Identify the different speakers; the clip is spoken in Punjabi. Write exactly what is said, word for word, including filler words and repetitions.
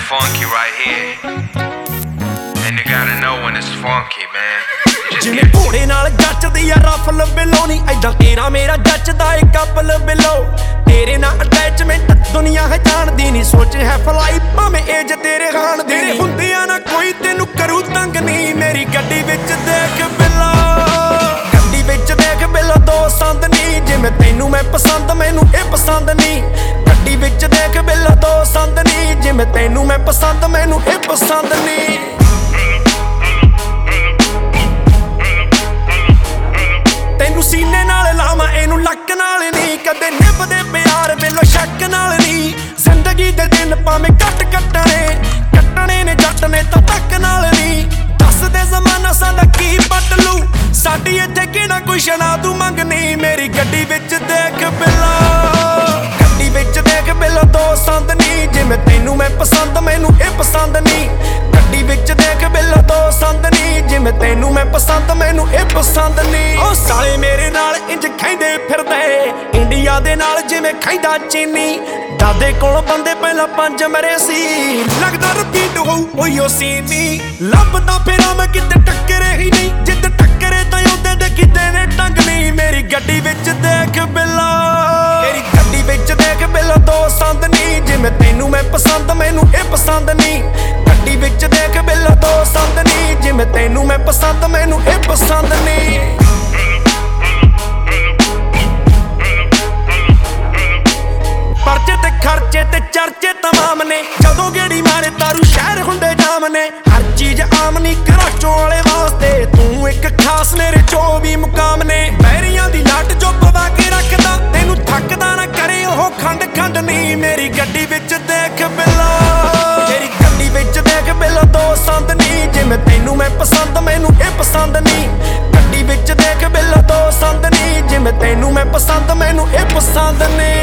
Speaker 1: funky right here. And you gotta know when it's funky, man.
Speaker 2: ਜਿਵੇਂ ਘੋੜੇ ਨਾਲ ਜੱਚਦੀ ਆ ਰਫਲ ਬਿਲੋਨੀ, ਐਦਾਂ ਤੇਰਾ ਮੇਰਾ ਜੱਚਦਾ ਏ ਕਪਲ ਬਿਲੋ। ਤੇਰੇ ਨਾਲ ਅਟੈਚਮੈਂਟ ਦੁਨੀਆ ਹੈ ਜਾਣਦੀ ਨੀ, ਸੋਚ ਹੈ ਫਲਾਈ ਭਾਵੇਂ ਏਜ ਤੇਰੇ ਹਾਣ ਦੀ ਨੀ। ਹੁੰਦਿਆਂ ਨਾ ਕੋਈ ਤੈਨੂੰ ਕਰੂ ਤੰਗ ਨੀ, ਮੇਰੀ ਗੱਡੀ ਵਿੱਚ ਦੇਖ ਬਿੱਲਾ, ਗੱਡੀ ਵਿੱਚ ਦੇਖ ਬਿੱਲਾ ਦੋ ਸੰਦ ਨੀ। ਜਿਵੇਂ ਤੈਨੂੰ ਮੈਂ ਪਸੰਦ ਮੈਨੂੰ ਇਹ ਪਸੰਦ ਨੀ, ਗੱਡੀ ਵਿੱਚ ਦੇਖ ਬਿੱਲਾ ਦੋ ਸੰਦ ਨੀ। ਜਿਵੇਂ ਤੈਨੂੰ ਮੈਂ ਪਸੰਦ ਮੈਨੂੰ ਇਹ ਪਸੰਦ ਨੀ। ਤੈਨੂੰ ਸੀਨੇ ਨਾਲ ਲਾਵਾਂ ਇਹਨੂੰ ਲੱਕ ਨਾਲ ਨੀ, ਕਦੇ ਨਿਭਦੇ ਪਿਆਰ ਬਿੱਲੋ ਸ਼ੱਕ ਨਾਲ ਨੀ। ਜ਼ਿੰਦਗੀ ਦੇ ਦਿਨ ਭਾਵੇਂ ਕੱਟ ਕੱਟਣੇ ਕੱਟਣੇ ਨੇ ਜੱਟ ਨੇ ਤਾਂ ਤੱਕ ਨਾਲ ਨੀ। ਦੱਸਦੇ ਜ਼ਮਾਨਾ ਸਾਡਾ ਕੀ ਪੱਟ ਲੂ, ਸਾਡੀ ਇੱਥੇ ਕਿਹੜਾ ਕੋਈ ਸ਼ਨਾ ਤੂੰ ਮੰਗਨੀ। ਮੇਰੀ ਗੱਡੀ ਵਿੱਚ ਦੇਖ ਬਿੱਲਾ, ਗੱਡੀ ਵਿੱਚ ਦੇਖ ਬਿੱਲਾ ਦੋ ਸੰਦ ਨੀ। ਜਿਵੇਂ ਤੈਨੂੰ ਮੈਂ ਪਸੰਦ ਮੈਨੂੰ ਇਹ ਪਸੰਦ ਨੀ, ਗੱਡੀ ਵਿੱਚ ਦੇਖ ਬਿੱਲਾ ਦੋ ਸੰਦ ਨੀ। ਜਿਵੇਂ ਤੈਨੂੰ ਮੈਂ ਪਸੰਦ ਮੈਨੂੰ ਇਹ ਪਸੰਦ ਨੀ। ਉਹ ਸਾਲੇ ਮੇਰੇ ਨਾਲ ਇੰਜ ਖੈਂਦੇ ਫਿਰਦੇ, ਇੰਡੀਆ ਦੇ ਨਾਲ ਜਿਵੇਂ ਖੈਂਦਾ ਚੀਨੀ। ਦਾਦੇ ਕੋਲ ਬੰਦੇ ਪਹਿਲਾਂ ਪੰਜ ਮਰੇ ਸੀ, ਲੱਗਦਾ ਰਿਪੀਟ ਹੋਊ ਉਹੀਓ ਸੀਨੀ। ਲੱਭਦਾ ਫਿਰਾਂ ਮੈਂ ਕਿਤੇ ਟੱਕਰੇ ਹੀ ਨਹੀਂ, ਜਿੱਦ ਟੱਕਰੇ ਤਾਂ ਉਹਦੇ ਦੇ ਕਿਤੇ ਨੇ ਟੰਗ ਨੀ। ਮੇਰੀ ਗੱਡੀ ਵਿੱਚ ਦੇਖ ਬਿੱਲਾ, ਮੇਰੀ ਗੱਡੀ ਵਿੱਚ ਦੇਖ ਬਿੱਲਾ ਦੋ ਸੰਦ ਨੀ। ਜਿਵੇਂ ਤੈਨੂੰ ਮੈਂ ਪਸੰਦ ਮੈਨੂੰ ਇਹ ਪਸੰਦ ਨੀ, ਗੱਡੀ ਵਿੱਚ ਦੇਖ ਬਿੱਲਾ ਦੋ ਸੰਦ ਨੀ। ਜਿਵੇਂ ਤੈਨੂੰ ਮੈਂ ਪਸੰਦ ਮੈਨੂੰ ਇਹ ਪਸੰਦ ਨੀ। ਪਰਚੇ ਤੇ ਖਰਚੇ ਤੇ ਚਰਚੇ ਤਮਾਮ ਨੇ, ਜਦੋਂ ਗੇੜੀ ਮਾਰੇ ਤਾਰੂ ਸ਼ਹਿਰ ਹੁੰਦੇ ਜਾਮ ਨੇ। ਹਰ ਚੀਜ਼ ਆਮ ਨੀ ਕਰਾਚੋਂ ਵਾਲੇ ਵਾਸਤੇ, ਤੂੰ ਇੱਕ ਖਾਸ ਮੇਰੇ ਚੌਵੀ ਮੁਕਾਮ ਨੇ। ਬਹਿਰੀਆਂ ਦੀ ਲੱਟ ਜੋ ਪਵਾ ਕੇ ਰੱਖਦਾ, ਤੈਨੂੰ ਥੱਕਦਾ ਨਾ ਕਰੇ ਉਹ ਖੰਡ ਖੰਡ ਨੀ। ਮੇਰੀ ਗੱਡੀ ਵਿੱਚ ਦੇਖ ਬਿੱਲਾ, ਮੇਰੀ ਗੱਡੀ ਵਿੱਚ ਦੇਖ ਬਿੱਲਾ ਦੋ ਸੰਦ ਨੀ। ਜਿਵੇਂ ਤੈਨੂੰ ਮੈਂ ਪਸੰਦ ਮੈਨੂੰ ਇਹ ਪਸੰਦ ਨੀ, ਗੱਡੀ ਵਿੱਚ ਦੇਖ ਬਿੱਲਾ ਦੋ ਸੰਦ ਨੀ। ਜਿਵੇਂ ਤੈਨੂੰ ਮੈਂ ਪਸੰਦ ਮੈਨੂੰ ਇਹ ਪਸੰਦ ਨੀ।